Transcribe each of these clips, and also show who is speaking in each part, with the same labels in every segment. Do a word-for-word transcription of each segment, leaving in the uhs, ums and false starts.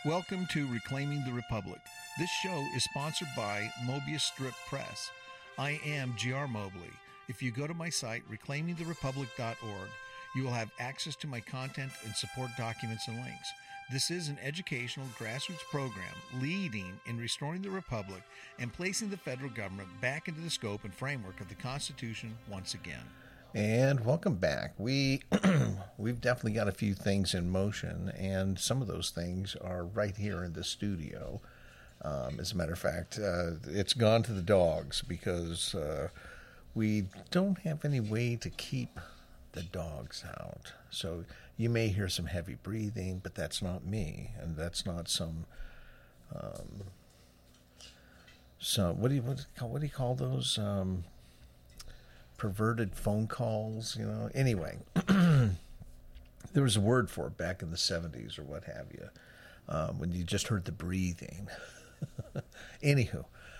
Speaker 1: Welcome to Reclaiming the Republic. This show is sponsored by Mobius Strip Press. I am G R Mobley. If you go to my site, reclaiming the republic dot org, you will have access to my content and support documents and links. This is an educational grassroots program leading in restoring the Republic and placing the federal government back into the scope and framework of the Constitution once again.
Speaker 2: And welcome back. We, we've definitely got a few things in motion, and some of those things are right here in the studio. Um, as a matter of fact, uh, it's gone to the dogs because uh, we don't have any way to keep the dogs out. So you may hear some heavy breathing, but that's not me, and that's not some um, some what do you what, what do you call those um, perverted phone calls? You know. Anyway, there was a word for it back in the seventies or what have you, um, when you just heard the breathing. Anywho,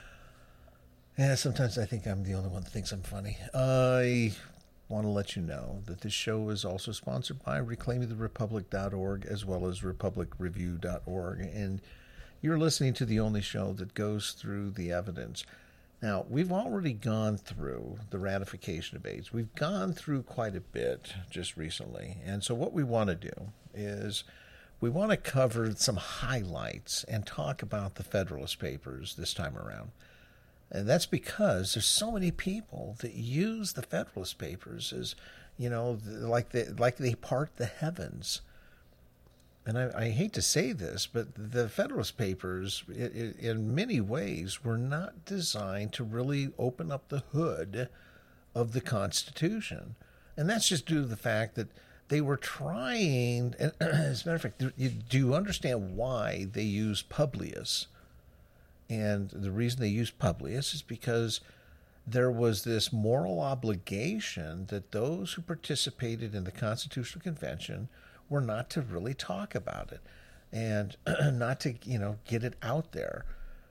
Speaker 2: yeah, sometimes I think I'm the only one that thinks I'm funny. I want to let you know that this show is also sponsored by reclaiming the republic dot org as well as republic review dot org, and you're listening to the only show that goes through the evidence. Now, we've already gone through the ratification debates. We've gone through quite a bit just recently, and so what we want to do is we want to cover some highlights and talk about the Federalist Papers this time around. And that's because there's so many people that use the Federalist Papers as, you know, like they, like they part the heavens. And I, I hate to say this, but the Federalist Papers, it, it, in many ways, were not designed to really open up the hood of the Constitution. And that's just due to the fact that they were trying, and as a matter of fact, you, do you understand why they use Publius? And the reason they used Publius is because there was this moral obligation that those who participated in the Constitutional Convention were not to really talk about it and not to, you know, get it out there.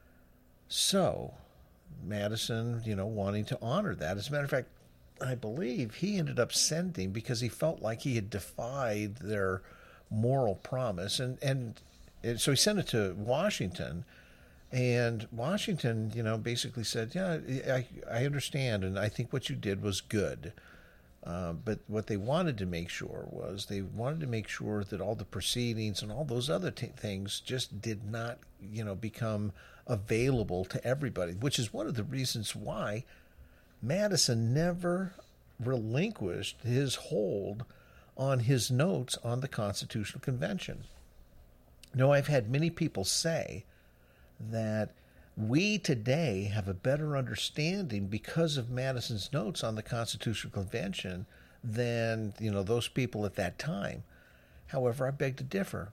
Speaker 2: So Madison, you know, wanting to honor that. As a matter of fact, I believe he ended up sending because he felt like he had defied their moral promise. And, and, and so he sent it to Washington. And Washington, you know, basically said, yeah, I, I understand, and I think what you did was good. Uh, but what they wanted to make sure was they wanted to make sure that all the proceedings and all those other t- things just did not, you know, become available to everybody, which is one of the reasons why Madison never relinquished his hold on his notes on the Constitutional Convention. Now, I've had many people say that we today have a better understanding because of Madison's notes on the Constitutional Convention than, you know, those people at that time. However, I beg to differ,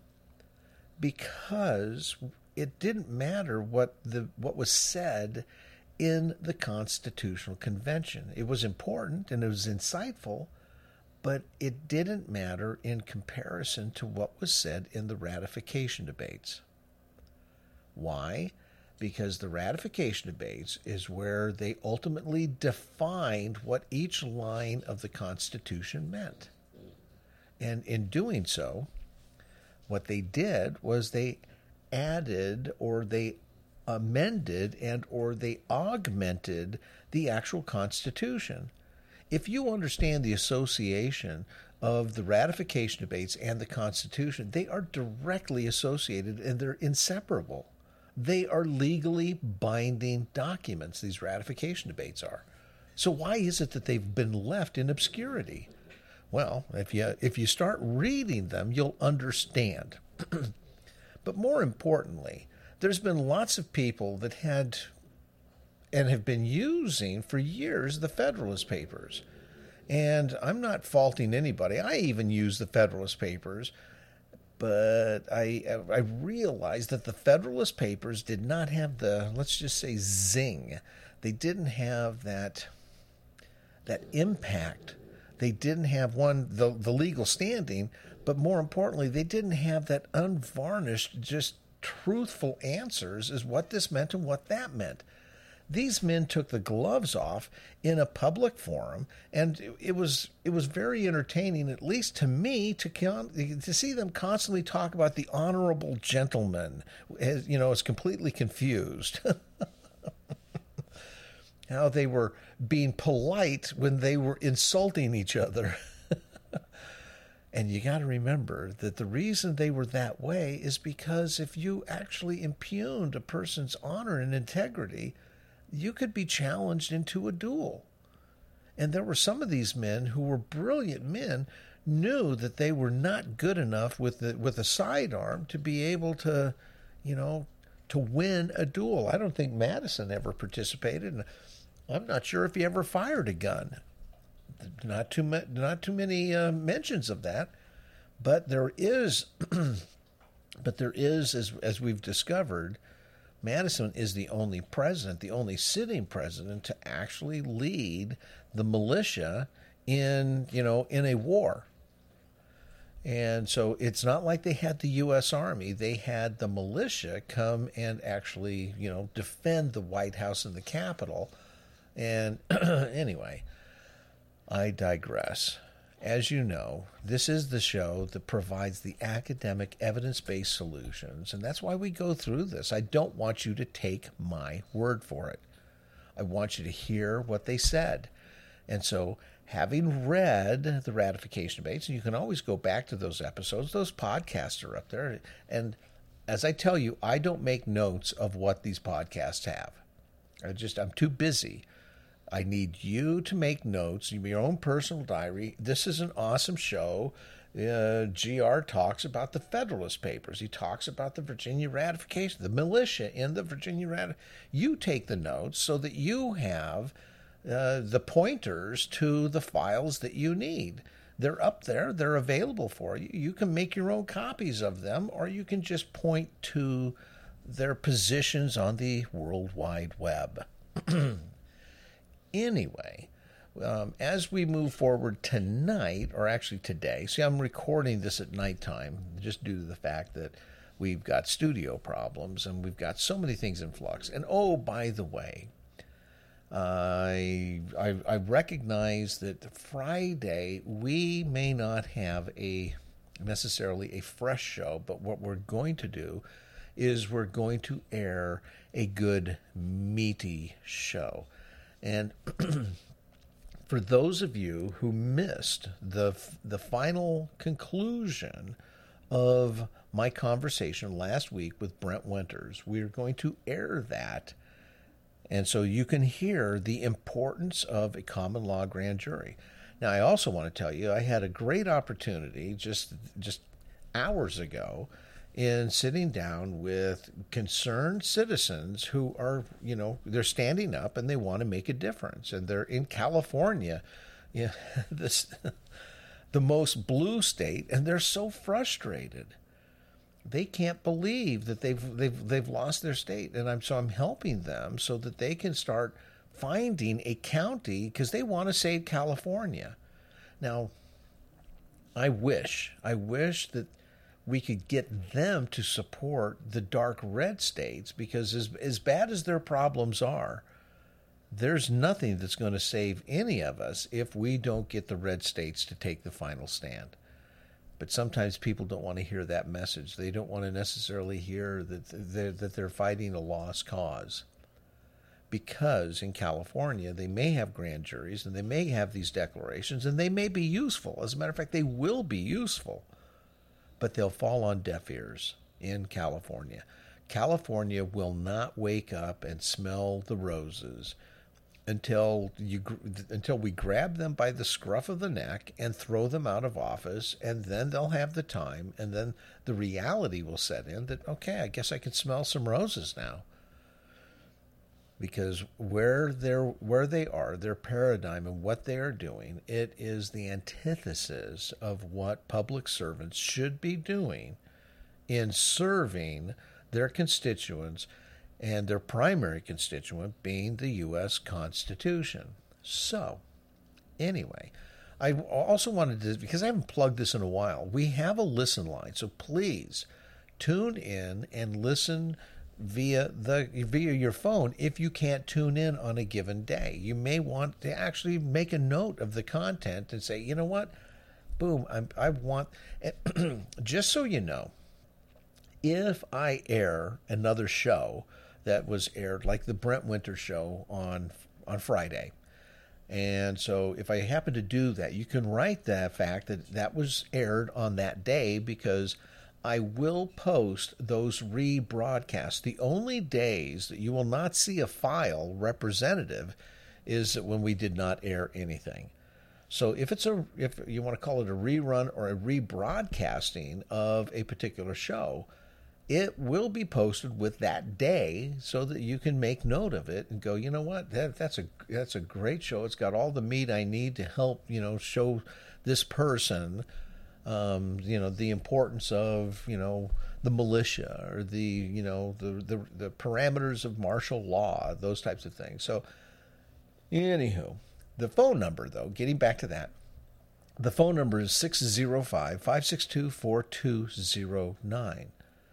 Speaker 2: because it didn't matter what the what was said in the Constitutional Convention. It was important and it was insightful, but it didn't matter in comparison to what was said in the ratification debates. Why? Because the ratification debates is where they ultimately defined what each line of the Constitution meant. And in doing so, what they did was they added or they amended and or they augmented the actual Constitution. If you understand the association of the ratification debates and the Constitution, they are directly associated and they're inseparable. They are legally binding documents, these ratification debates are. So why is it that they've been left in obscurity? Well, if you if you start reading them, you'll understand. But more importantly, there's been lots of people that had and have been using for years the Federalist Papers. And I'm not faulting anybody. I even use the Federalist Papers. But I I realized that the Federalist Papers did not have the, let's just say, zing. They didn't have that that impact. They didn't have, one, the, the legal standing, but more importantly, they didn't have that unvarnished, just truthful answers as what this meant and what that meant. These men took the gloves off in a public forum, and it was it was very entertaining, at least to me, to con- to see them constantly talk about the honorable gentleman, as, you know, is completely confused. How they were being polite when they were insulting each other. And you got to remember that the reason they were that way is because if you actually impugned a person's honor and integrity, you could be challenged into a duel. And there were some of these men who were brilliant men, knew that they were not good enough with the, with a sidearm to be able to, you know, to win a duel. I don't think Madison ever participated, and I'm not sure if he ever fired a gun. Not too ma- not too many uh, mentions of that, but there is, but there is, as as we've discovered, Madison is the only president, the only sitting president to actually lead the militia in, you know, in a war. And so it's not like they had the U S Army. They had the militia come and actually, you know, defend the White House and the Capitol. And anyway, I digress. As you know, this is the show that provides the academic evidence-based solutions, and that's why we go through this. I don't want you to take my word for it. I want you to hear what they said. And so, having read the ratification debates, and you can always go back to those episodes, those podcasts are up there. And as I tell you, I don't make notes of what these podcasts have. I just, I'm too busy. I need you to make notes, your own personal diary. This is an awesome show. Uh, G R talks about the Federalist Papers. He talks about the Virginia ratification, the militia in the Virginia ratification. You take the notes so that you have uh, the pointers to the files that you need. They're up there. They're available for you. You can make your own copies of them, or you can just point to their positions on the World Wide Web. Anyway, um, as we move forward tonight, or actually today, see, I'm recording this at nighttime just due to the fact that we've got studio problems and we've got so many things in flux. And oh, by the way, I, I, I recognize that Friday we may not have a necessarily a fresh show, but what we're going to do is we're going to air a good, meaty show. And for those of you who missed the the final conclusion of my conversation last week with Brent Winters, we are going to air that. And so you can hear the importance of a common law grand jury. Now, I also want to tell you, I had a great opportunity just just hours ago in sitting down with concerned citizens who are, you know, they're standing up and they want to make a difference. And they're in California, you know, this, the most blue state, and they're so frustrated. They can't believe that they've they've they've lost their state. And I'm so I'm helping them so that they can start finding a county because they want to save California. Now, I wish, I wish that we could get them to support the dark red states, because as as bad as their problems are, there's nothing that's going to save any of us if we don't get the red states to take the final stand. But sometimes people don't want to hear that message. They don't want to necessarily hear that they're, that they're fighting a lost cause. Because in California, they may have grand juries and they may have these declarations and they may be useful. As a matter of fact, they will be useful. But they'll fall on deaf ears in California. California will not wake up and smell the roses until you until we grab them by the scruff of the neck and throw them out of office, and then they'll have the time, and then the reality will set in that, okay, I guess I can smell some roses now. Because where they're where they are, their paradigm and what they are doing, it is the antithesis of what public servants should be doing in serving their constituents, and their primary constituent being the U S Constitution. So, anyway, I also wanted to, because I haven't plugged this in a while, we have a listen line, so please tune in and listen via the via your phone if you can't tune in on a given day. You may want to actually make a note of the content and say, you know what, boom, I'm, I want, just so you know, if I air another show that was aired, like the Brent Winter show on on Friday, and so if I happen to do that, you can write that fact that that was aired on that day, because I will post those rebroadcasts. The only days that you will not see a file representative is when we did not air anything. So if it's a, if you want to call it a rerun or a rebroadcasting of a particular show, it will be posted with that day so that you can make note of it and go, you know what, that, that's a that's a great show. It's got all the meat I need to help, you know, show this person, um, you know, the importance of, you know, the militia, or the, you know, the, the, the parameters of martial law, those types of things. So anywho, the phone number, though, getting back to that, the phone number is six oh five, five six two, four two oh nine.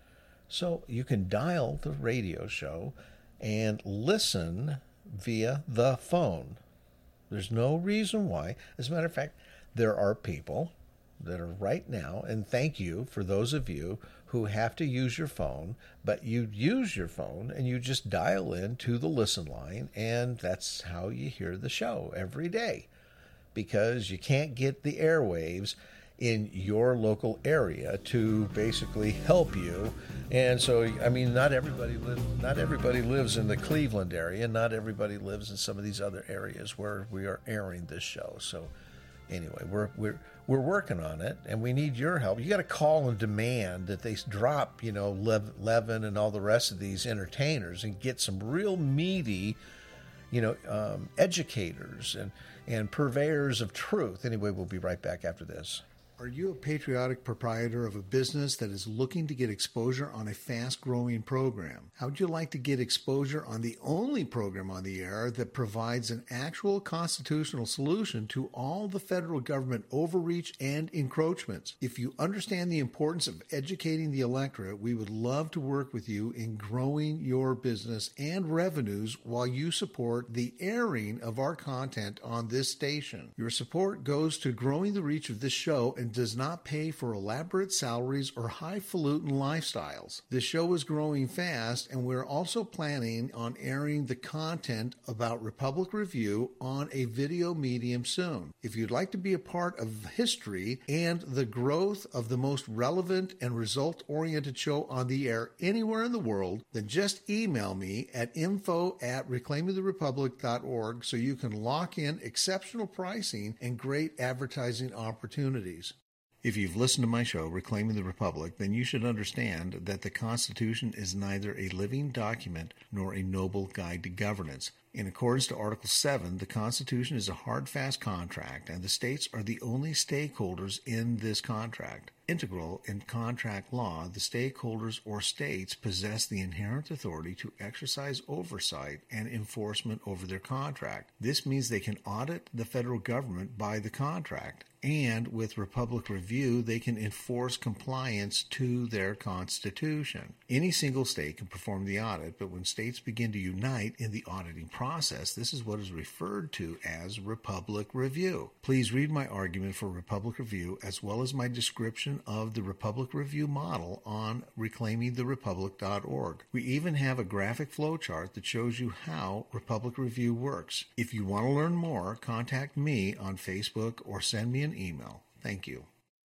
Speaker 2: So you can dial the radio show and listen via the phone. There's no reason why. As a matter of fact, there are people that are right now, and thank you for those of you who have to use your phone, but you use your phone and you just dial in to the listen line, and that's how you hear the show every day, because you can't get the airwaves in your local area to basically help you. And so, I mean, not everybody lives, not everybody lives in the Cleveland area. Not everybody lives in some of these other areas where we are airing this show. So anyway, we're we're we're working on it, and we need your help. You got to call and demand that they drop, you know, Lev, Levin and all the rest of these entertainers and get some real meaty, you know, um, educators and and purveyors of truth. Anyway, we'll be right back after this.
Speaker 1: Are you a patriotic proprietor of a business that is looking to get exposure on a fast-growing program? How would you like to get exposure on the only program on the air that provides an actual constitutional solution to all the federal government overreach and encroachments? If you understand the importance of educating the electorate, we would love to work with you in growing your business and revenues while you support the airing of our content on this station. Your support goes to growing the reach of this show and does not pay for elaborate salaries or highfalutin lifestyles. This show is growing fast, and we're also planning on airing the content about Republic Review on a video medium soon. If you'd like to be a part of history and the growth of the most relevant and result-oriented show on the air anywhere in the world, then just email me at info at reclaiming the republic dot org so you can lock in exceptional pricing and great advertising opportunities. If you've listened to my show, Reclaiming the Republic, then you should understand that the Constitution is neither a living document nor a noble guide to governance. In accordance to Article seven, the Constitution is a hard, fast contract, and the states are the only stakeholders in this contract. Integral in contract law, the stakeholders or states possess the inherent authority to exercise oversight and enforcement over their contract. This means they can audit the federal government by the contract, and with Republic Review, they can enforce compliance to their constitution. Any single state can perform the audit, but when states begin to unite in the auditing process, this is what is referred to as Republic Review. Please read my argument for Republic Review as well as my description of the Republic Review model on reclaiming the republic dot org. We even have a graphic flowchart that shows you how Republic Review works. If you want to learn more, contact me on Facebook or send me an email. Thank you.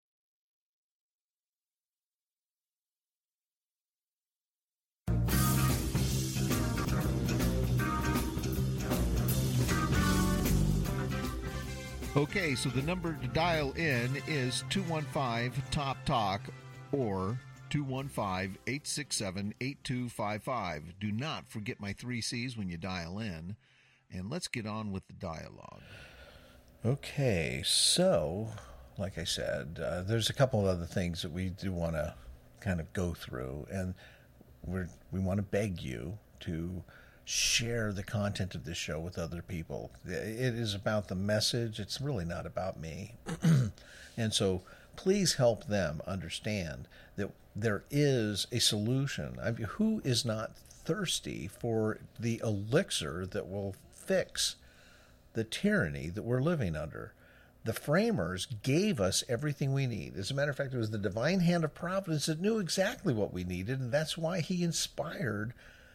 Speaker 1: Okay, so the number to dial in is two one five, T O P, TALK or two one five, eight six seven, eight two five five. Do not forget my three C's when you dial in, and let's get on with the dialogue.
Speaker 2: Okay, so, like I said, uh, there's a couple of other things that we do want to kind of go through, and we're, we want to beg you to share the content of this show with other people. It is about the message. It's really not about me. And so please help them understand that there is a solution. I mean, who is not thirsty for the elixir that will fix the tyranny that we're living under? The framers gave us everything we need. As a matter of fact, it was the divine hand of providence that knew exactly what we needed, and that's why he inspired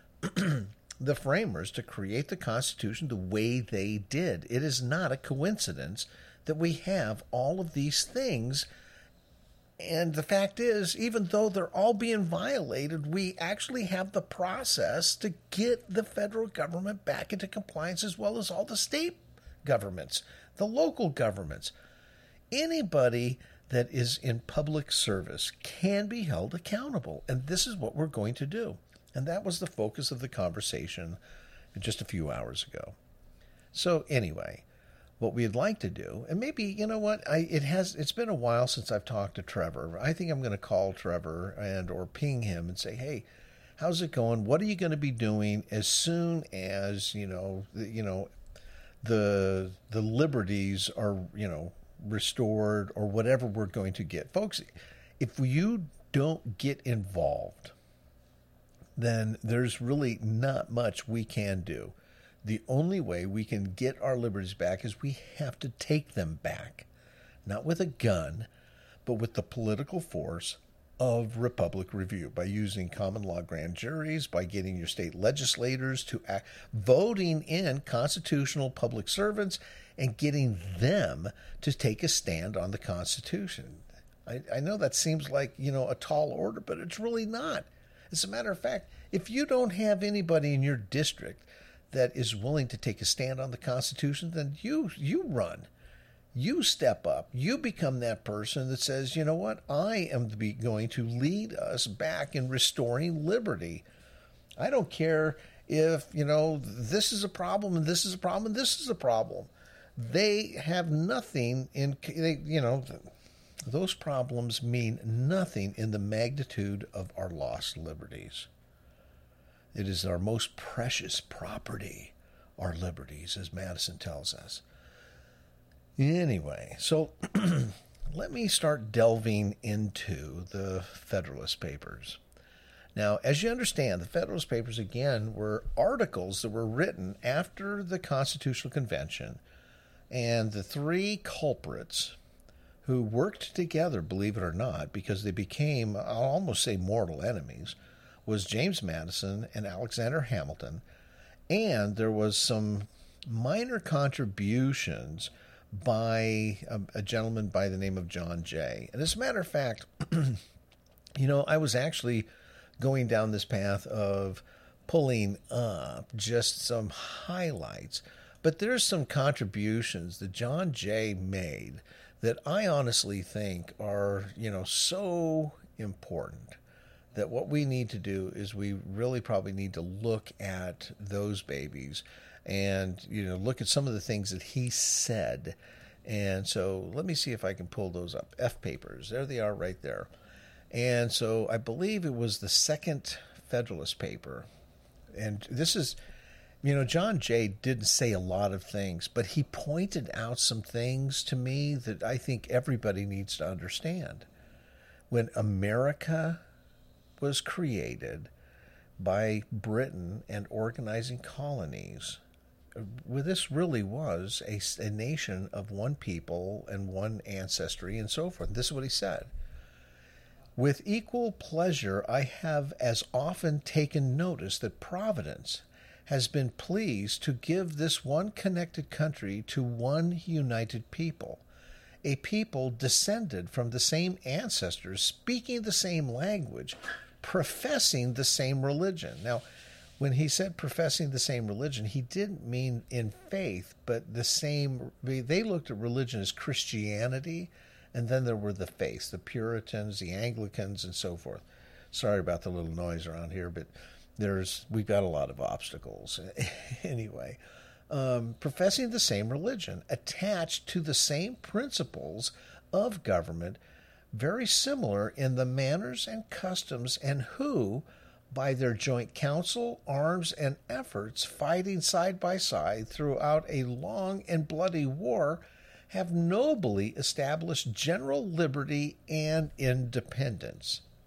Speaker 2: the framers to create the Constitution the way they did. It is not a coincidence that we have all of these things. And the fact is, even though they're all being violated, we actually have the process to get the federal government back into compliance, as well as all the state governments, the local governments. Anybody that is in public service can be held accountable. And this is what we're going to do. And that was the focus of the conversation just a few hours ago. So anyway, what we'd like to do, and maybe, you know what, I it has it's been a while since I've talked to Trevor. I think I'm going to call Trevor and or ping him and say, hey, how's it going? What are you going to be doing as soon as, you know, the, you know, the the liberties are, you know, restored, or whatever we're going to get. Folks, if you don't get involved, then there's really not much we can do. The only way we can get our liberties back is we have to take them back, not with a gun, but with the political force of Republic Review, by using common law grand juries, by getting your state legislators to act, voting in constitutional public servants, and getting them to take a stand on the Constitution. I, I know that seems like, you know, a tall order, but it's really not. As a matter of fact, if you don't have anybody in your district that is willing to take a stand on the Constitution, then you you run. You step up. You become that person that says, you know what, I am to be going to lead us back in restoring liberty. I don't care if, you know, this is a problem and this is a problem and this is a problem. They have nothing in, they, you know, those problems mean nothing in the magnitude of our lost liberties. It is our most precious property, our liberties, as Madison tells us. Anyway, so let me start delving into the Federalist Papers. Now, as you understand, the Federalist Papers, again, were articles that were written after the Constitutional Convention, and the three culprits who worked together, believe it or not, because they became, I'll almost say, mortal enemies, was James Madison and Alexander Hamilton, and there was some minor contributions by a, a gentleman by the name of John Jay. And as a matter of fact, you know, I was actually going down this path of pulling up just some highlights, but there's some contributions that John Jay made that I honestly think are, you know, so important that what we need to do is we really probably need to look at those babies and, you know, look at some of the things that he said. And so let me see if I can pull those up. F Papers, there they are right there. And so I believe it was the second Federalist paper. And this is, you know, John Jay didn't say a lot of things, but he pointed out some things to me that I think everybody needs to understand. When America was created by Britain and organizing colonies, well, this really was a, a nation of one people and one ancestry and so forth. This is what he said. With equal pleasure, I have as often taken notice that Providence has been pleased to give this one connected country to one united people, a people descended from the same ancestors, speaking the same language, professing the same religion. Now, when he said professing the same religion, he didn't mean in faith, but the same. They looked at religion as Christianity, and then there were the faiths, the Puritans, the Anglicans, and so forth. Sorry about the little noise around here, but there's we've got a lot of obstacles. Anyway, um, professing the same religion, attached to the same principles of government, very similar in the manners and customs, and who, by their joint counsel, arms, and efforts, fighting side by side throughout a long and bloody war, have nobly established general liberty and independence.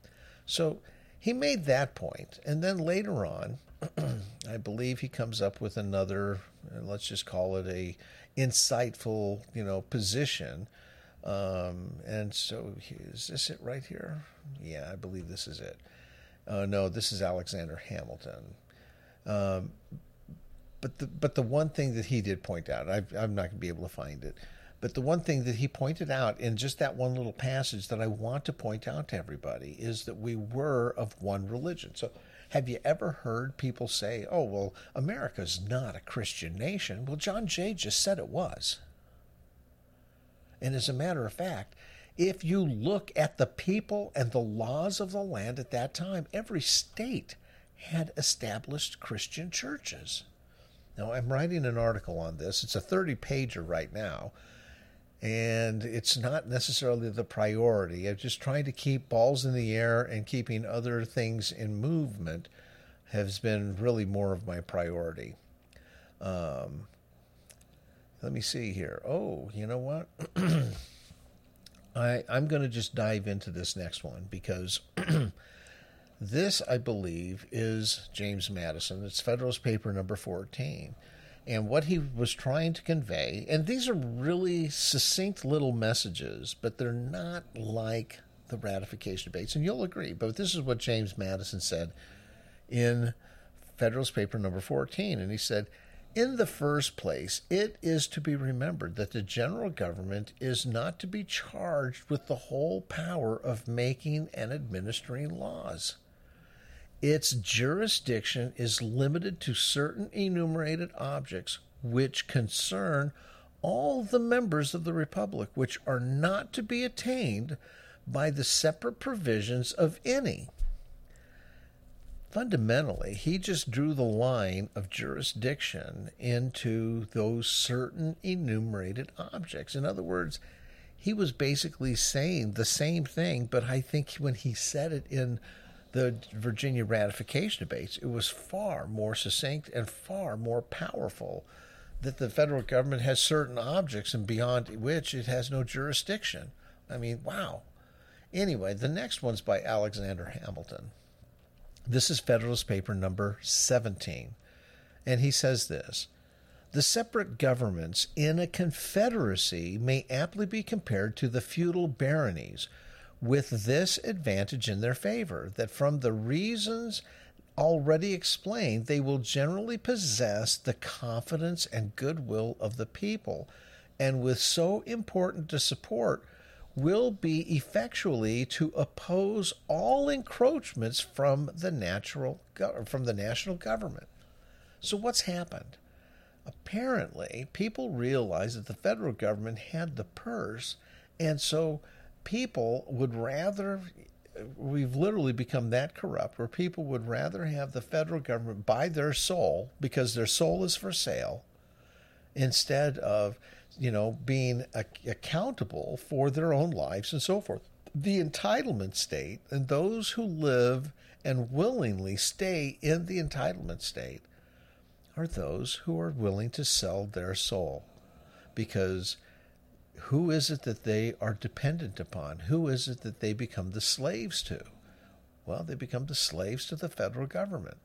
Speaker 2: So he made that point, and then later on, I believe he comes up with another, let's just call it a insightful, you know, position. Um, and so is this it right here? Yeah, I believe this is it. Uh, no, this is Alexander Hamilton. Um, but the but the one thing that he did point out, I, I'm not going to be able to find it, but the one thing that he pointed out in just that one little passage that I want to point out to everybody is that we were of one religion. So have you ever heard people say, oh, well, America's not a Christian nation? Well, John Jay just said it was. And as a matter of fact, if you look at the people and the laws of the land at that time, every state had established Christian churches. Now, I'm writing an article on this. It's a thirty-pager right now, and it's not necessarily the priority. I'm just trying to keep balls in the air, and keeping other things in movement has been really more of my priority. Um, let me see here. Oh, you know what? I, I'm going to just dive into this next one because this, I believe, is James Madison. It's Federalist Paper number fourteen. And what he was trying to convey, and these are really succinct little messages, but they're not like the ratification debates, and you'll agree. But this is what James Madison said in Federalist Paper number fourteen. And he said, in the first place, it is to be remembered that the general government is not to be charged with the whole power of making and administering laws. Its jurisdiction is limited to certain enumerated objects which concern all the members of the Republic, which are not to be attained by the separate provisions of any. Fundamentally, he just drew the line of jurisdiction into those certain enumerated objects. In other words, he was basically saying the same thing, but I think when he said it in the Virginia ratification debates, it was far more succinct and far more powerful that the federal government has certain objects and beyond which it has no jurisdiction. I mean, wow. Anyway, the next one's by Alexander Hamilton. This is Federalist Paper number seventeen. And he says this: the separate governments in a confederacy may aptly be compared to the feudal baronies, with this advantage in their favor, that from the reasons already explained, they will generally possess the confidence and goodwill of the people, and with so important a support, will be effectually to oppose all encroachments from the natural from the national government. So what's happened? Apparently, people realized that the federal government had the purse, and so people would rather, we've literally become that corrupt, where people would rather have the federal government buy their soul, because their soul is for sale, instead of, you know, being a- accountable for their own lives and so forth. The entitlement state, and those who live and willingly stay in the entitlement state, are those who are willing to sell their soul. Because who is it that they are dependent upon? Who is it that they become the slaves to? Well, they become the slaves to the federal government.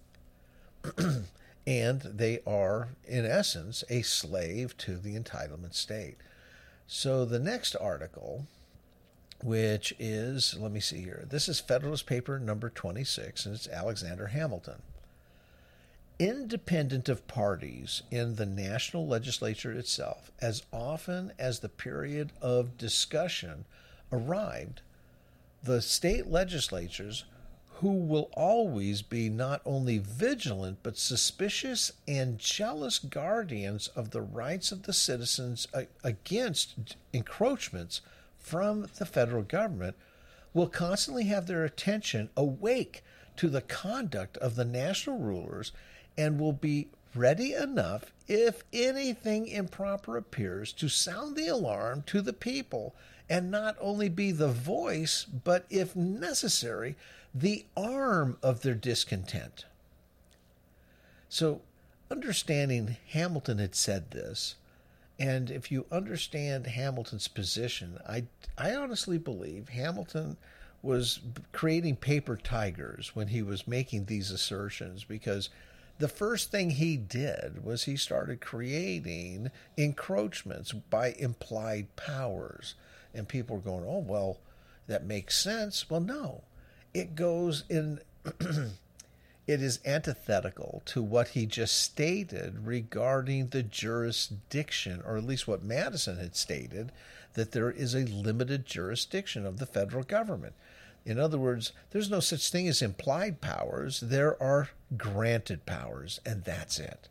Speaker 2: And they are, in essence, a slave to the entitlement state. So the next article, which is, let me see here, this is Federalist Paper number twenty-six, and it's Alexander Hamilton. Independent of parties in the national legislature itself, as often as the period of discussion arrived, the state legislatures, who will always be not only vigilant but suspicious and jealous guardians of the rights of the citizens against encroachments from the federal government, will constantly have their attention awake to the conduct of the national rulers, and will be ready enough, if anything improper appears, to sound the alarm to the people, and not only be the voice, but, if necessary, the arm of their discontent. So, understanding Hamilton had said this, and if you understand Hamilton's position, I, I honestly believe Hamilton was creating paper tigers when he was making these assertions, because the first thing he did was he started creating encroachments by implied powers. And people were going, oh, well, that makes sense. Well, no, it goes in, it is antithetical to what he just stated regarding the jurisdiction, or at least what Madison had stated, that there is a limited jurisdiction of the federal government. In other words, there's no such thing as implied powers. There are granted powers, and that's it.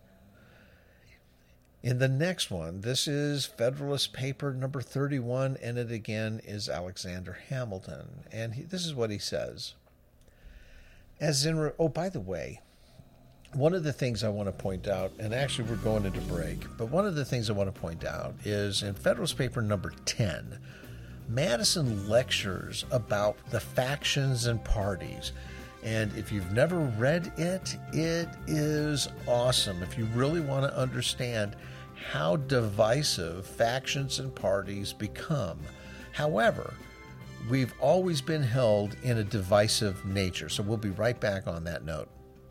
Speaker 2: In the next one, this is Federalist Paper number thirty-one, and it again is Alexander Hamilton. And he, this is what he says. As in, re- oh, by the way, one of the things I want to point out, and actually we're going into break, but one of the things I want to point out is in Federalist Paper number ten, Madison lectures about the factions and parties. And if you've never read it, it is awesome. If you really want to understand how divisive factions and parties become. However, we've always been held in a divisive nature. So we'll be right back on that note.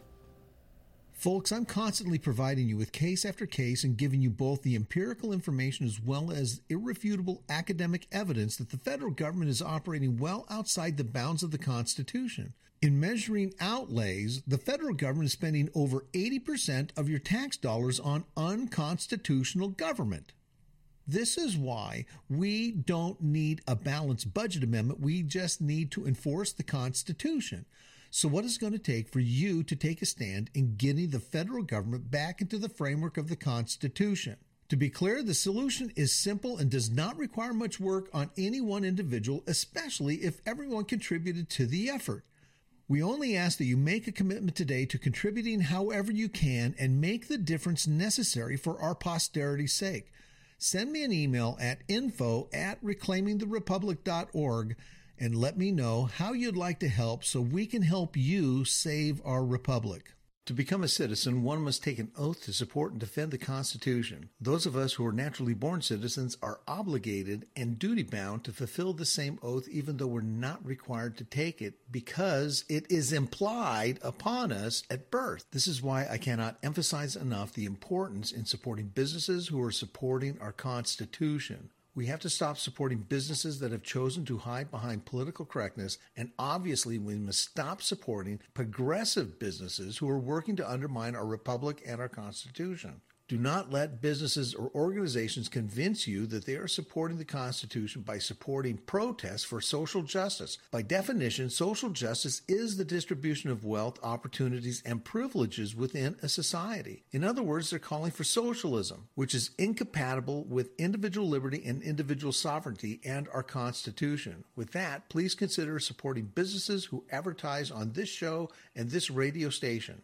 Speaker 1: Folks, I'm constantly providing you with case after case and giving you both the empirical information as well as irrefutable academic evidence that the federal government is operating well outside the bounds of the Constitution. In measuring outlays, the federal government is spending over eighty percent of your tax dollars on unconstitutional government. This is why we don't need a balanced budget amendment. We just need to enforce the Constitution. So what is it going to take for you to take a stand in getting the federal government back into the framework of the Constitution? To be clear, the solution is simple and does not require much work on any one individual, especially if everyone contributed to the effort. We only ask that you make a commitment today to contributing however you can and make the difference necessary for our posterity's sake. Send me an email at info at reclaiming the republic dot org and let me know how you'd like to help so we can help you save our republic. To become a citizen, one must take an oath to support and defend the Constitution. Those of us who are naturally born citizens are obligated and duty-bound to fulfill the same oath even though we're not required to take it because it is implied upon us at birth. This is why I cannot emphasize enough the importance in supporting businesses who are supporting our Constitution. We have to stop supporting businesses that have chosen to hide behind political correctness, and obviously we must stop supporting progressive businesses who are working to undermine our republic and our Constitution. Do not let businesses or organizations convince you that they are supporting the Constitution by supporting protests for social justice. By definition, social justice is the distribution of wealth, opportunities, and privileges within a society. In other words, they're calling for socialism, which is incompatible with individual liberty and individual sovereignty and our Constitution. With that, please consider supporting businesses who advertise on this show and this radio station.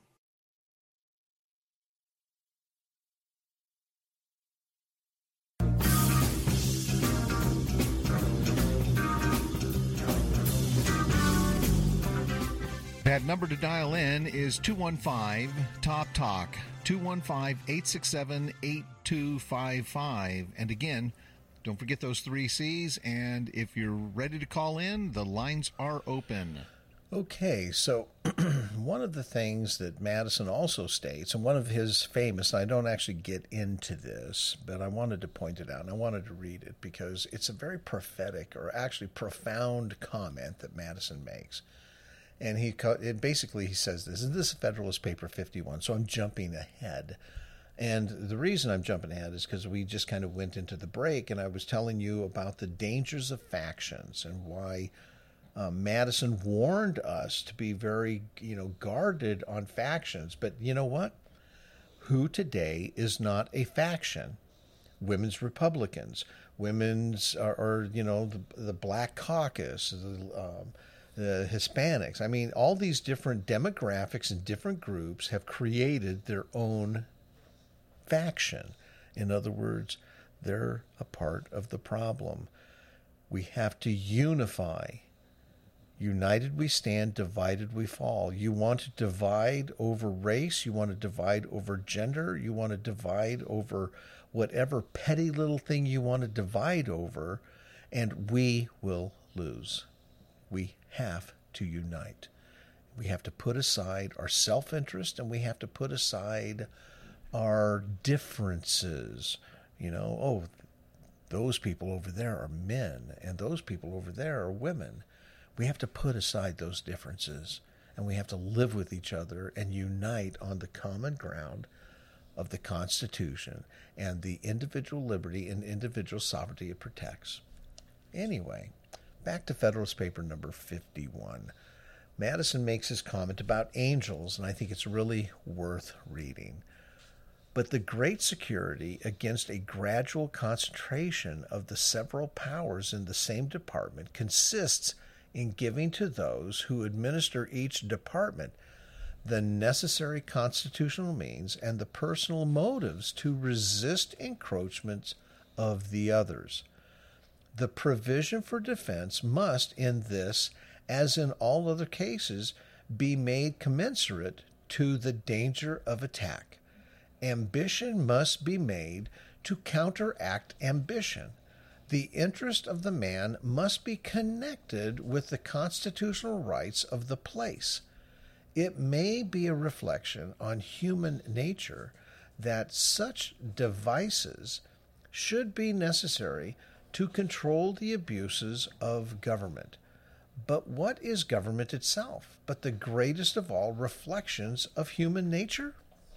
Speaker 1: That number to dial in is two one five, T O P, TALK, two one five, eight six seven, eight two five five. And again, don't forget those three C's, and if you're ready to call in, the lines are open.
Speaker 2: Okay, so one of the things that Madison also states, and one of his famous, I don't actually get into this, but I wanted to point it out, and I wanted to read it because it's a very prophetic or actually profound comment that Madison makes. And he it basically he says this, and this is Federalist Paper fifty-one, so I'm jumping ahead. And the reason I'm jumping ahead is because we just kind of went into the break, and I was telling you about the dangers of factions and why uh, Madison warned us to be very, you know, guarded on factions. But you know what? Who today is not a faction? Women's Republicans, women's, or, or you know, the, the Black Caucus, the um, the Hispanics. I mean, all these different demographics and different groups have created their own faction. In other words, they're a part of the problem. We have to unify. United we stand, divided we fall. You want to divide over race, you want to divide over gender, you want to divide over whatever petty little thing you want to divide over, and we will lose. We have to unite. We have to put aside our self-interest, and we have to put aside our differences. You know, oh, those people over there are men, and those people over there are women. We have to put aside those differences, and we have to live with each other and unite on the common ground of the Constitution and the individual liberty and individual sovereignty it protects. Anyway, back to Federalist Paper number fifty-one. Madison makes his comment about angels, and I think it's really worth reading. But the great security against a gradual concentration of the several powers in the same department consists in giving to those who administer each department the necessary constitutional means and the personal motives to resist encroachments of the others. The provision for defense must, in this, as in all other cases, be made commensurate to the danger of attack. Ambition must be made to counteract ambition. The interest of the man must be connected with the constitutional rights of the place. It may be a reflection on human nature that such devices should be necessary to control the abuses of government. But what is government itself but the greatest of all reflections of human nature?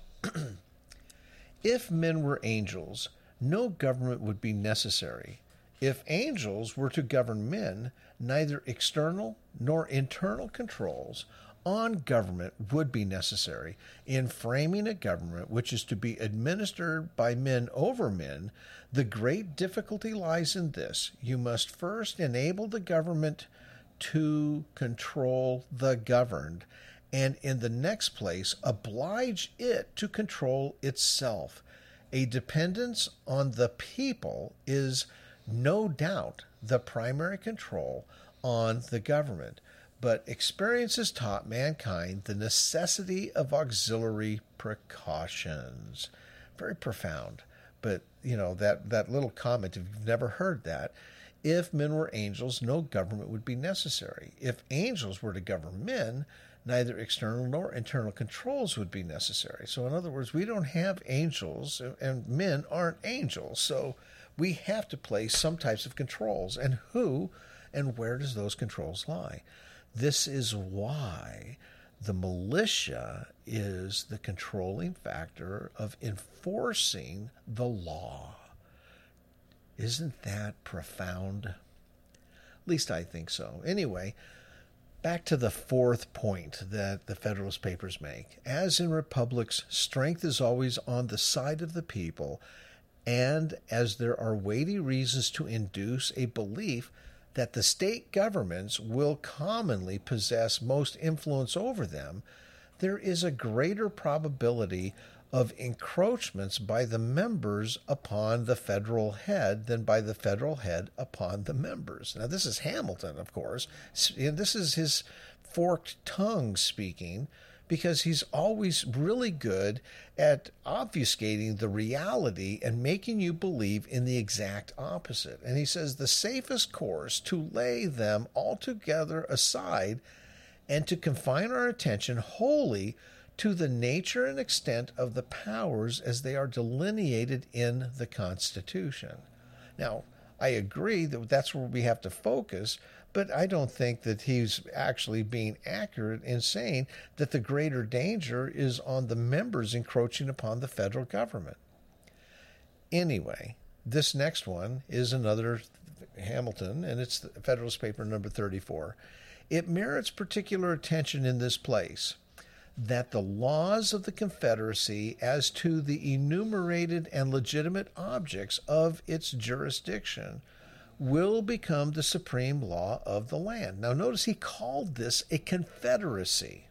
Speaker 2: If men were angels, no government would be necessary. If angels were to govern men, neither external nor internal controls on government would be necessary. In framing a government which is to be administered by men over men, the great difficulty lies in this: you must first enable the government to control the governed, and in the next place oblige it to control itself. A dependence on the people is no doubt the primary control on the government, but experience has taught mankind the necessity of auxiliary precautions. Very profound. But, you know, that, that little comment, if you've never heard that, if men were angels, no government would be necessary. If angels were to govern men, neither external nor internal controls would be necessary. So in other words, we don't have angels, and men aren't angels. So we have to place some types of controls. And who and where does those controls lie? This is why the militia is the controlling factor of enforcing the law. Isn't that profound? At least I think so. Anyway, back to the fourth point that the Federalist Papers make. As in republics, strength is always on the side of the people, and as there are weighty reasons to induce a belief that the state governments will commonly possess most influence over them, there is a greater probability of encroachments by the members upon the federal head than by the federal head upon the members. Now, this is Hamilton, of course, and this is his forked tongue speaking, because he's always really good at obfuscating the reality and making you believe in the exact opposite. And he says the safest course to lay them altogether aside and to confine our attention wholly to the nature and extent of the powers as they are delineated in the Constitution. Now, I agree that that's where we have to focus, but I don't think that he's actually being accurate in saying that the greater danger is on the members encroaching upon the federal government. Anyway, this next one is another Hamilton, and it's the Federalist Paper number thirty-four. It merits particular attention in this place that the laws of the Confederacy as to the enumerated and legitimate objects of its jurisdiction will become the supreme law of the land. Now, notice he called this a confederacy,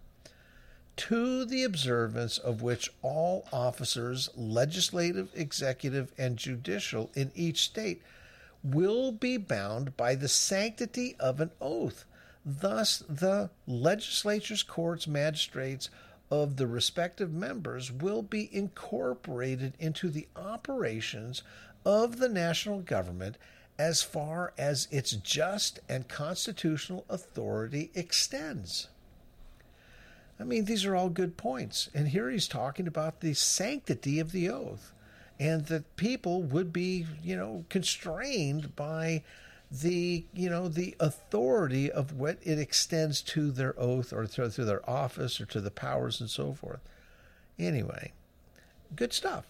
Speaker 2: to the observance of which all officers, legislative, executive, and judicial in each state will be bound by the sanctity of an oath. Thus, the legislatures, courts, magistrates of the respective members will be incorporated into the operations of the national government as far as its just and constitutional authority extends. I mean, these are all good points. And here he's talking about the sanctity of the oath, and that people would be, you know, constrained by the, you know, the authority of what it extends to their oath, or through, through their office, or to the powers and so forth. Anyway, good stuff.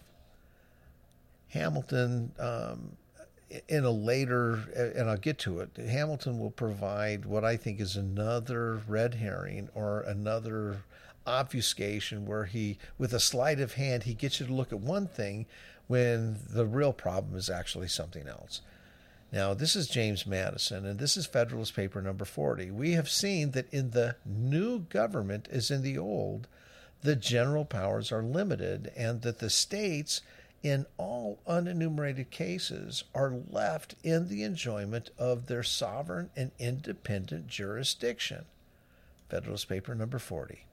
Speaker 2: Hamilton, um, in a later, and I'll get to it, Hamilton will provide what I think is another red herring, or another obfuscation, where he, with a sleight of hand, he gets you to look at one thing when the real problem is actually something else. Now, this is James Madison, and this is Federalist Paper number forty. We have seen that in the new government, as in the old, the general powers are limited, and that the states, in all unenumerated cases, are left in the enjoyment of their sovereign and independent jurisdiction. Federalist Paper number forty.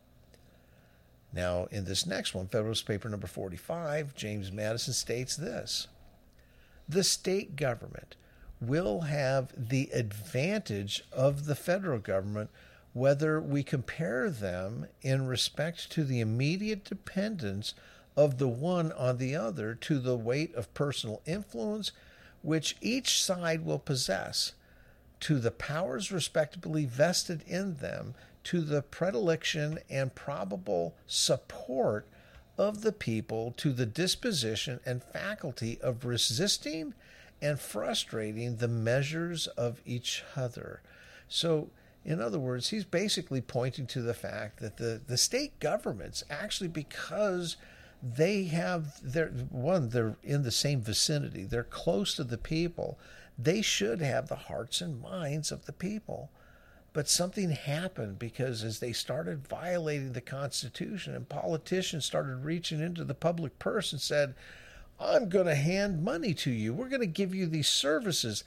Speaker 2: Now, in this next one, Federalist Paper number forty-five, James Madison states this: the state government will have the advantage of the federal government whether we compare them in respect to the immediate dependence of the one on the other, to the weight of personal influence which each side will possess, to the powers respectively vested in them, to the predilection and probable support of the people, to the disposition and faculty of resisting and frustrating the measures of each other. So, in other words, he's basically pointing to the fact that the, the state governments, actually, because they have, their one, they're in the same vicinity, they're close to the people, they should have the hearts and minds of the people. But something happened, because as they started violating the Constitution, and politicians started reaching into the public purse and said, I'm going to hand money to you, we're going to give you these services.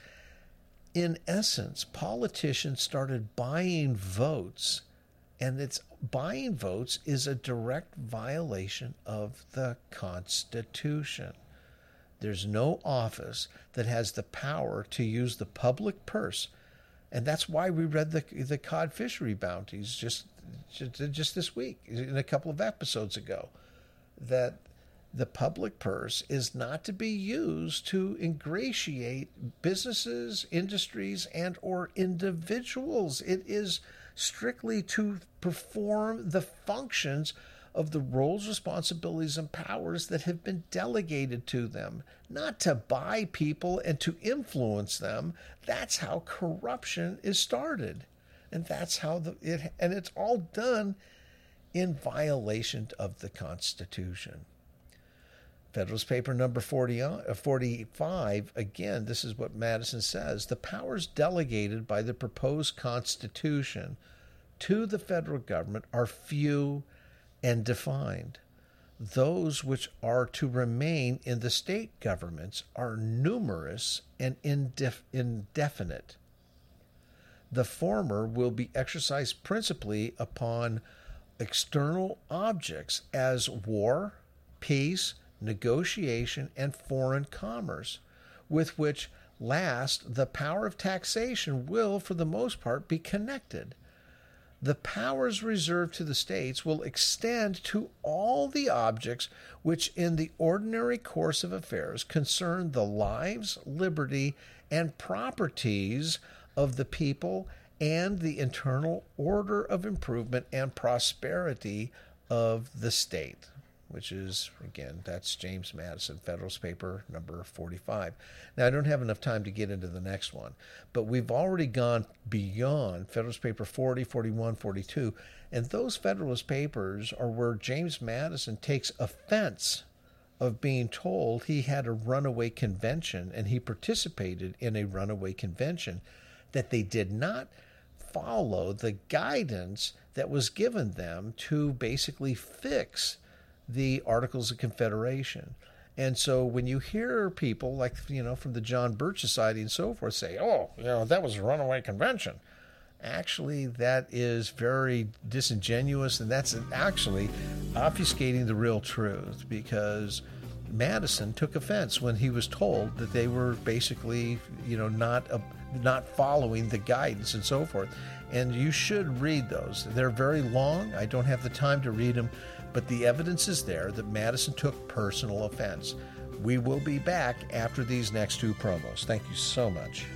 Speaker 2: In essence, politicians started buying votes, and it's buying votes is a direct violation of the Constitution. There's no office that has the power to use the public purse, and that's why we read the the cod fishery bounties just just, just this week, in a couple of episodes ago, that the public purse is not to be used to ingratiate businesses, industries, and or individuals. It is strictly to perform the functions of the roles, responsibilities, and powers that have been delegated to them, not to buy people and to influence them. That's how corruption is started. And that's how the it and it's all done in violation of the Constitution. Federalist Paper number forty, uh, forty-five, again, this is what Madison says: the powers delegated by the proposed Constitution to the federal government are few and defined. Those which are to remain in the state governments are numerous and indef- indefinite. The former will be exercised principally upon external objects as war, peace, negotiation, and foreign commerce, with which last the power of taxation will, for the most part, be connected. The powers reserved to the states will extend to all the objects which in the ordinary course of affairs concern the lives, liberty, and properties of the people and the internal order of improvement and prosperity of the state. Which is, again, that's James Madison, Federalist Paper number forty-five. Now, I don't have enough time to get into the next one, but we've already gone beyond Federalist Paper forty, forty-one, forty-two, and those Federalist Papers are where James Madison takes offense of being told he had a runaway convention, and he participated in a runaway convention, that they did not follow the guidance that was given them to basically fix the Articles of Confederation. And so when you hear people like, you know, from the John Birch Society and so forth say, oh, you know, that was a runaway convention, actually that is very disingenuous, and that's actually obfuscating the real truth, because Madison took offense when he was told that they were basically, you know, not uh, not following the guidance and so forth. And you should read those. They're very long. I don't have the time to read them, but the evidence is there that Madison took personal offense. We will be back after these next two promos. Thank you so much.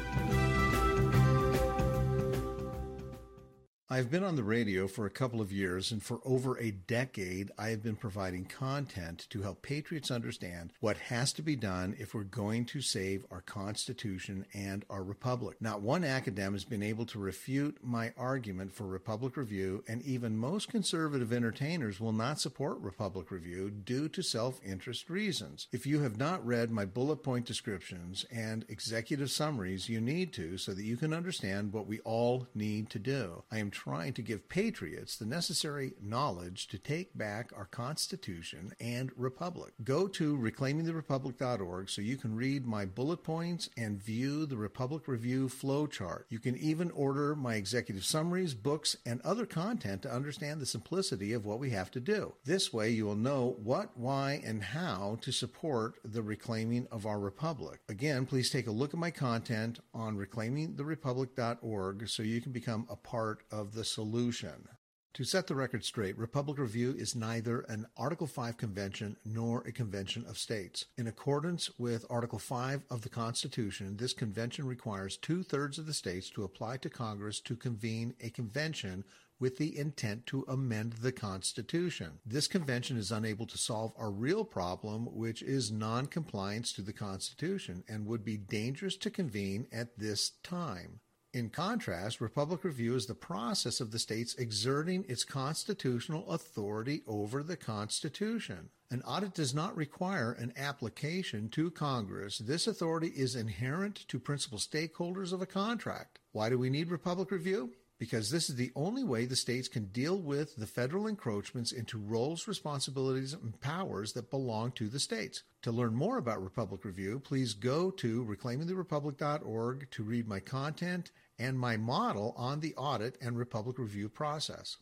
Speaker 2: I've been on the radio for a couple of years, and for over a decade, I have been providing content to help patriots understand what has to be done if we're going to save our Constitution and our Republic. Not one academic has been able to refute my argument for Republic Review, and even most conservative entertainers will not support Republic Review due to self-interest reasons. If you have not read my bullet point descriptions and executive summaries, you need to, so that you can understand what we all need to do. I am trying to give patriots the necessary knowledge to take back our Constitution and Republic. Go to reclaiming the republic dot org so you can read my bullet points and view the Republic Review flowchart. You can even order my executive summaries, books, and other content to understand the simplicity of what we have to do. This way you will know what, why, and how to support the reclaiming of our Republic. Again, please take a look at my content on reclaiming the republic dot org so you can become a part of the solution. To set the record straight, Republic Review is neither an Article five convention nor a convention of states. In accordance with Article five of the Constitution, this convention requires two-thirds of the states to apply to Congress to convene a convention with the intent to amend the Constitution. This convention is unable to solve our real problem, which is non-compliance to the Constitution, and would be dangerous to convene at this time. In contrast, Republic Review is the process of the states exerting its constitutional authority over the Constitution. An audit does not require an application to Congress. This authority is inherent to principal stakeholders of a contract. Why do we need Republic Review? Because this is the only way the states can deal with the federal encroachments into roles, responsibilities, and powers that belong to the states. To learn more about Republic Review, please go to reclaiming the republic dot org to read my content and my model on the audit and Republic Review process.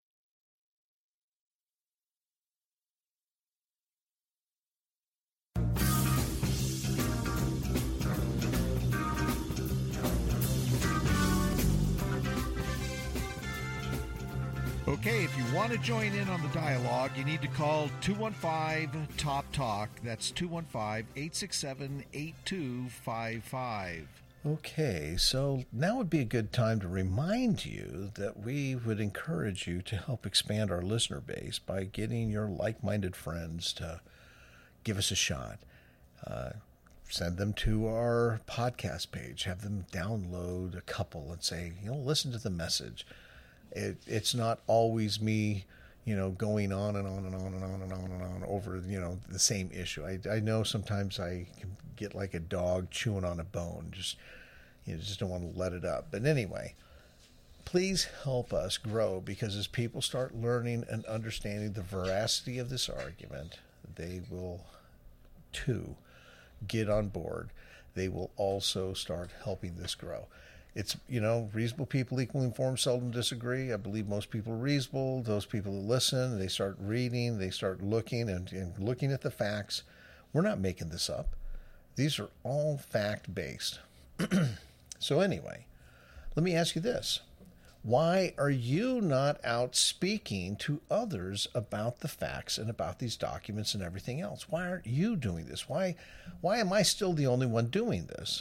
Speaker 1: Okay, if you want to join in on the dialogue, you need to call two one five, T O P, TALK. That's two one five, eight six seven, eight two five five.
Speaker 2: Okay, so now would be a good time to remind you that we would encourage you to help expand our listener base by getting your like-minded friends to give us a shot. Uh, send them to our podcast page. Have them download a couple and say, you know, listen to the message. It, it's not always me, you know, going on and on and on and on and on and on over, you know, the same issue. I, I know sometimes I can get like a dog chewing on a bone. Just, you know, just don't want to let it up. But anyway, please help us grow, because as people start learning and understanding the veracity of this argument, they will, too, get on board. They will also start helping this grow. It's, you know, reasonable people equally informed seldom disagree. I believe most people are reasonable. Those people who listen, they start reading, they start looking and, and looking at the facts. We're not making this up. These are all fact-based. So anyway, let me ask you this. Why are you not out speaking to others about the facts and about these documents and everything else? Why aren't you doing this? Why, why am I still the only one doing this?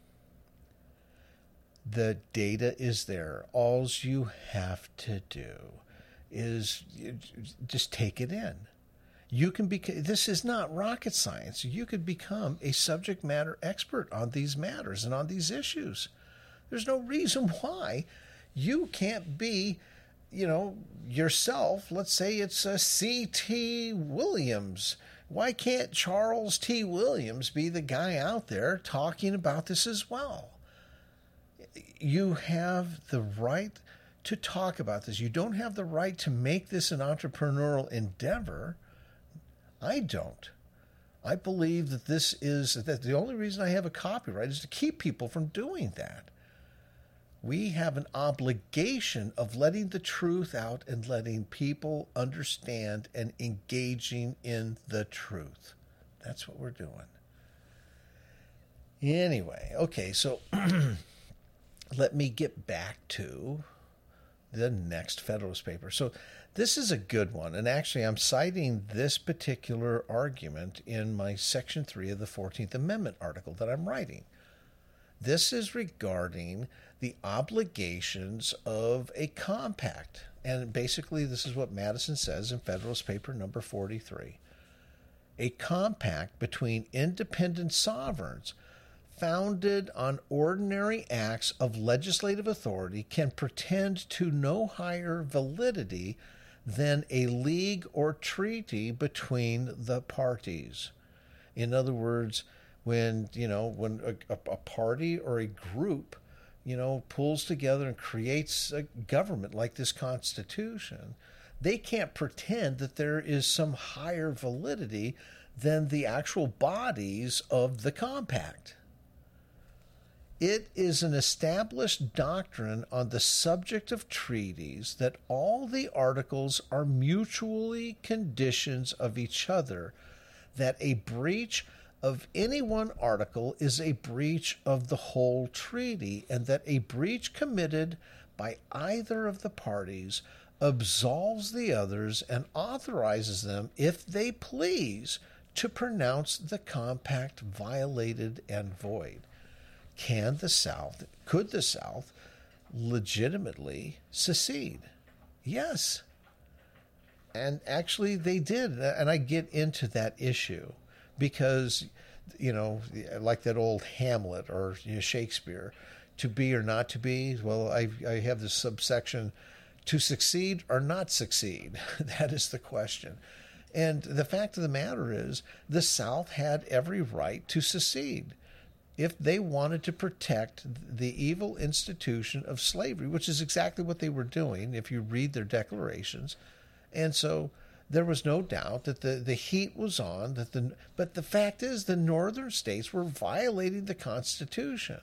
Speaker 2: The data is there. All you have to do is just take it in. You can be. This is not rocket science. You could become a subject matter expert on these matters and on these issues. There's no reason why you can't be, you know, yourself. Let's say it's a C T Williams. Why can't Charles T. Williams be the guy out there talking about this as well? You have the right to talk about this. You don't have the right to make this an entrepreneurial endeavor. I don't. I believe that this is, that the only reason I have a copyright is to keep people from doing that. We have an obligation of letting the truth out and letting people understand and engaging in the truth. That's what we're doing. Anyway, okay, so let me get back to the next Federalist paper. So this is a good one, and actually I'm citing this particular argument in my Section three of the fourteenth Amendment article that I'm writing. This is regarding the obligations of a compact, and basically this is what Madison says in Federalist Paper number forty-three. A compact between independent sovereigns founded on ordinary acts of legislative authority can pretend to no higher validity than a league or treaty between the parties. In other words, when, you know, when a, a party or a group, you know, pulls together and creates a government like this Constitution, they can't pretend that there is some higher validity than the actual bodies of the compact. It is an established doctrine on the subject of treaties that all the articles are mutually conditions of each other, that a breach of any one article is a breach of the whole treaty, and that a breach committed by either of the parties absolves the others and authorizes them, if they please, to pronounce the compact violated and void. Can the South, could the South legitimately secede? Yes. And actually they did. And I get into that issue because, you know, like that old Hamlet or, you know, Shakespeare, to be or not to be. Well, I, I have this subsection, to succeed or not succeed. That is the question. And the fact of the matter is, the South had every right to secede if they wanted to protect the evil institution of slavery, which is exactly what they were doing if you read their declarations. And so there was no doubt that the, the heat was on, that the but the fact is the northern states were violating the Constitution.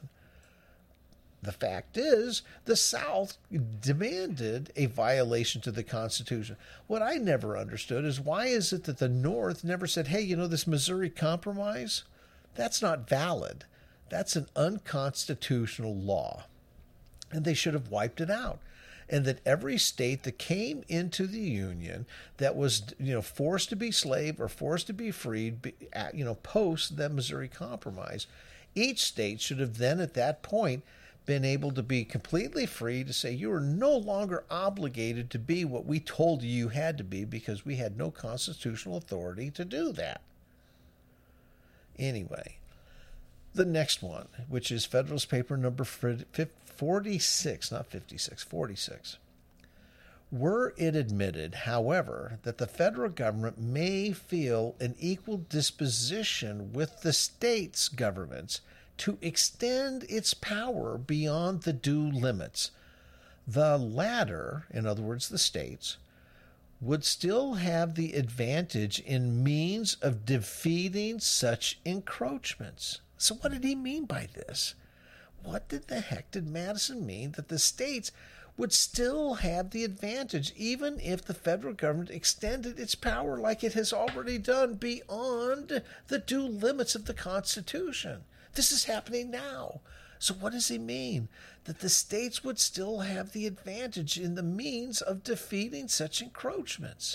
Speaker 2: The fact is the South demanded a violation to the Constitution. What I never understood is, why is it that the North never said, hey, you know, this Missouri Compromise, that's not valid. That's an unconstitutional law, and they should have wiped it out. And that every state that came into the Union that was, you know, forced to be slave or forced to be freed, you know, post the Missouri Compromise, each state should have then at that point been able to be completely free to say, you are no longer obligated to be what we told you you had to be, because we had no constitutional authority to do that. Anyway, the next one, which is Federalist Paper number forty-six, not fifty-six, forty-six. Were it admitted, however, that the federal government may feel an equal disposition with the states' governments to extend its power beyond the due limits, the latter, in other words, the states, would still have the advantage in means of defeating such encroachments. So what did he mean by this? What did the heck did Madison mean that the states would still have the advantage even if the federal government extended its power like it has already done beyond the due limits of the Constitution? This is happening now. So what does he mean? That the states would still have the advantage in the means of defeating such encroachments.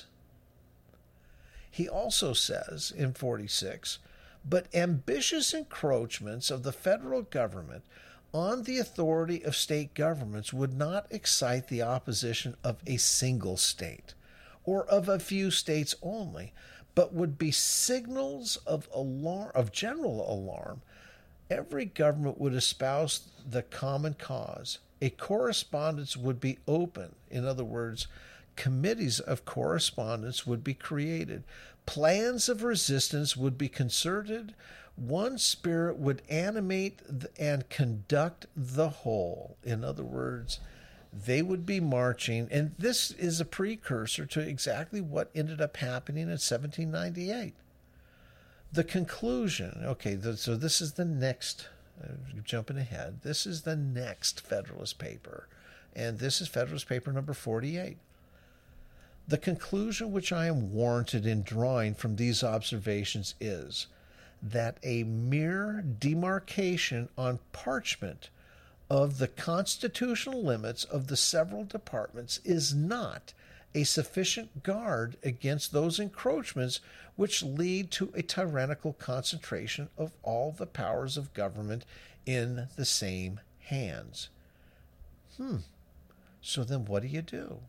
Speaker 2: He also says in forty-six, but ambitious encroachments of the federal government on the authority of state governments would not excite the opposition of a single state or of a few states only, but would be signals of alarm, of general alarm. Every government would espouse the common cause. A correspondence would be open. In other words, committees of correspondence would be created. Plans of resistance would be concerted. One spirit would animate and conduct the whole. In other words, they would be marching. And this is a precursor to exactly what ended up happening in seventeen ninety-eight. The conclusion, okay, the, so this is the next, uh, jumping ahead, this is the next Federalist paper, and this is Federalist paper number forty-eight. The conclusion which I am warranted in drawing from these observations is that a mere demarcation on parchment of the constitutional limits of the several departments is not a sufficient guard against those encroachments which lead to a tyrannical concentration of all the powers of government in the same hands. Hmm. So then what do you do?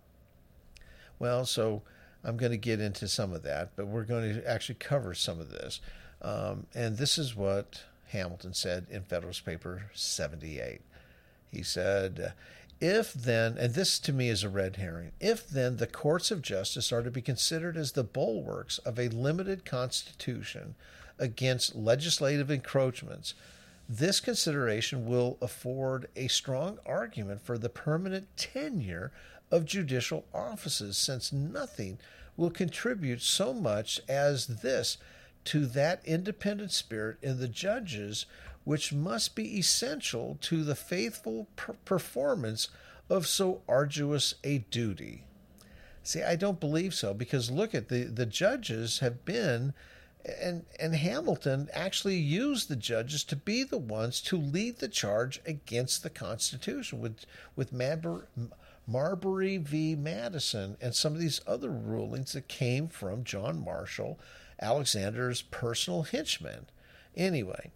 Speaker 2: Well, so I'm going to get into some of that, but we're going to actually cover some of this. Um, and this is what Hamilton said in Federalist Paper seventy-eight. He said, if then, and this to me is a red herring, if then the courts of justice are to be considered as the bulwarks of a limited constitution against legislative encroachments, this consideration will afford a strong argument for the permanent tenure of judicial offices, since nothing will contribute so much as this to that independent spirit in the judges which must be essential to the faithful per- performance of so arduous a duty. See, I don't believe so, because look at the, the judges have been, and, and Hamilton actually used the judges to be the ones to lead the charge against the Constitution with, with Marbury, Marbury v. Madison and some of these other rulings that came from John Marshall, Alexander's personal henchman. Anyway,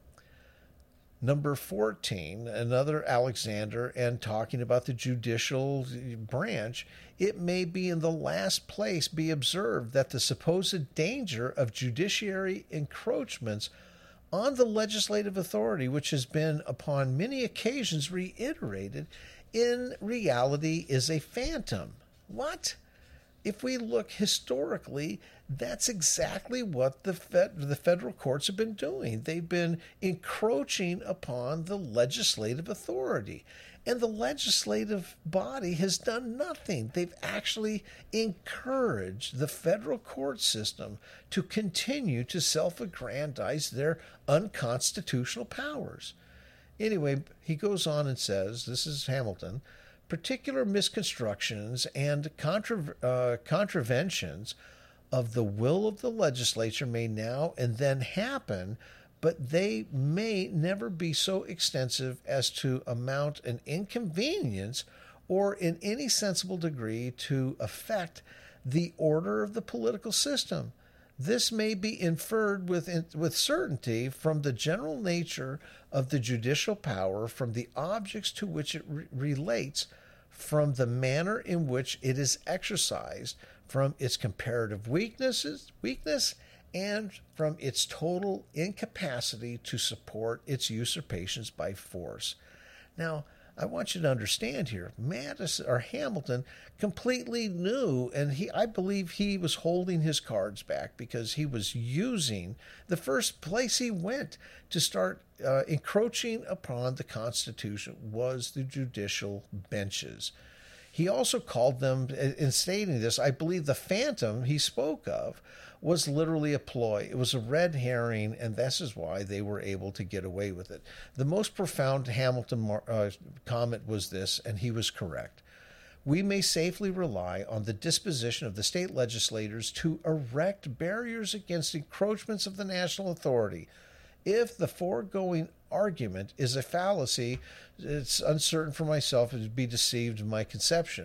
Speaker 2: number fourteen, another Alexander, and talking about the judicial branch, it may be in the last place be observed that the supposed danger of judiciary encroachments on the legislative authority, which has been upon many occasions reiterated, in reality is a phantom. What? If we look historically, that's exactly what the fed, the federal courts have been doing. They've been encroaching upon the legislative authority. And the legislative body has done nothing. They've actually encouraged the federal court system to continue to self-aggrandize their unconstitutional powers. Anyway, he goes on and says, this is Hamilton, particular misconstructions and contra- uh, contraventions of the will of the legislature may now and then happen, but they may never be so extensive as to amount an inconvenience or in any sensible degree to affect the order of the political system. This may be inferred with, with certainty from the general nature of the judicial power, from the objects to which it re- relates, from the manner in which it is exercised, from its comparative weaknesses, weakness, and from its total incapacity to support its usurpations by force. Now, I want you to understand here, Madison or Hamilton completely knew, and he, I believe he was holding his cards back because he was using the first place he went to start uh, encroaching upon the Constitution was the judicial benches. He also called them, in stating this, I believe the phantom he spoke of was literally a ploy. It was a red herring, and this is why they were able to get away with it. The most profound Hamilton uh, comment was this, and he was correct. We may safely rely on the disposition of the state legislators to erect barriers against encroachments of the national authority. If the foregoing argument is a fallacy, it's uncertain for myself to be deceived in my conception.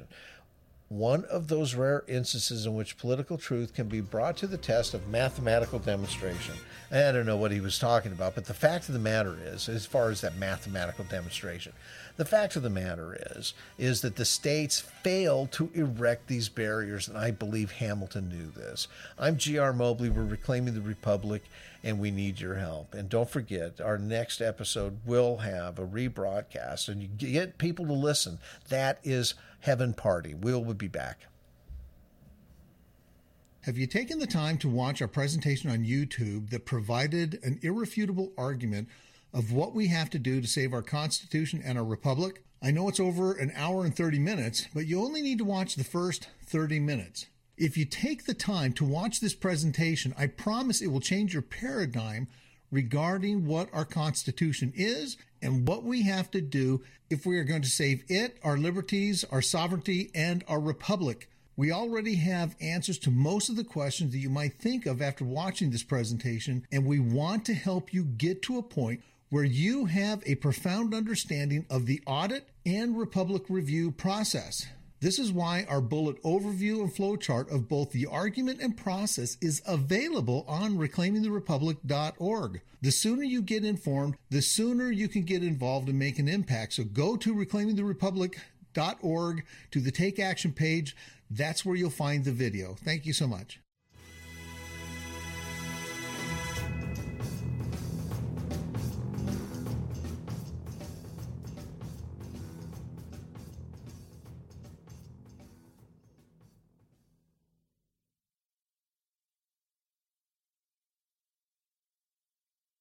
Speaker 2: One of those rare instances in which political truth can be brought to the test of mathematical demonstration. I don't know what he was talking about, but the fact of the matter is, as far as that mathematical demonstration, the fact of the matter is, is that the states failed to erect these barriers, and I believe Hamilton knew this. I'm G R Mobley. We're Reclaiming the Republic, and we need your help. And don't forget, our next episode will have a rebroadcast, and you get people to listen. That is Heaven Party. We'll be back.
Speaker 1: Have you taken the time to watch our presentation on YouTube that provided an irrefutable argument of what we have to do to save our Constitution and our Republic? I know it's over an hour and thirty minutes, but you only need to watch the first thirty minutes. If you take the time to watch this presentation, I promise it will change your paradigm regarding what our Constitution is and what we have to do if we are going to save it, our liberties, our sovereignty, and our republic. We already have answers to most of the questions that you might think of after watching this presentation, and we want to help you get to a point where you have a profound understanding of the audit and Republic review process. This is why our bullet overview and flowchart of both the argument and process is available on reclaiming the republic dot org. The sooner you get informed, the sooner you can get involved and make an impact. So go to reclaiming the republic dot org to the Take Action page. That's where you'll find the video. Thank you so much.